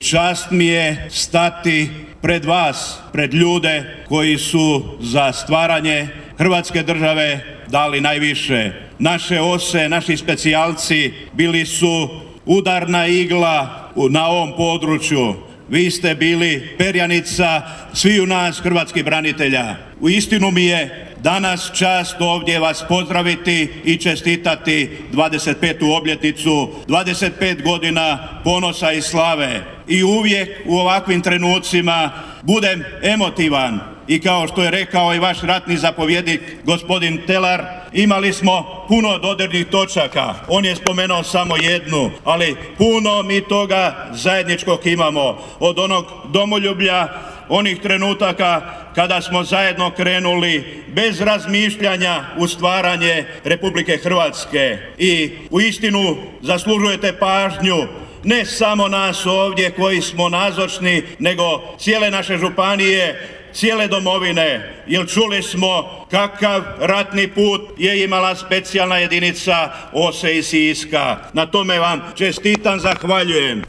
čast mi je stati pred vas, pred ljude koji su za stvaranje Hrvatske države dali najviše. Naše ose, naši specijalci bili su udarna igla na ovom području. Vi ste bili perjanica sviju nas hrvatskih branitelja. Uistinu mi je danas čast ovdje vas pozdraviti i čestitati 25. obljetnicu, 25 godina ponosa i slave. I uvijek u ovakvim trenucima budem emotivan. I kao što je rekao i vaš ratni zapovjednik gospodin Telar, imali smo puno dodirnih točaka. On je spomenuo samo jednu, ali puno mi toga zajedničkog imamo. Od onog domoljublja, onih trenutaka kada smo zajedno krenuli bez razmišljanja u stvaranje Republike Hrvatske. I uistinu zaslužujete pažnju ne samo nas ovdje koji smo nazočni, nego cijele naše županije, cijele domovine, jer čuli smo kakav ratni put je imala specijalna jedinica Ose i Siska. Na tome vam čestitam, zahvaljujem.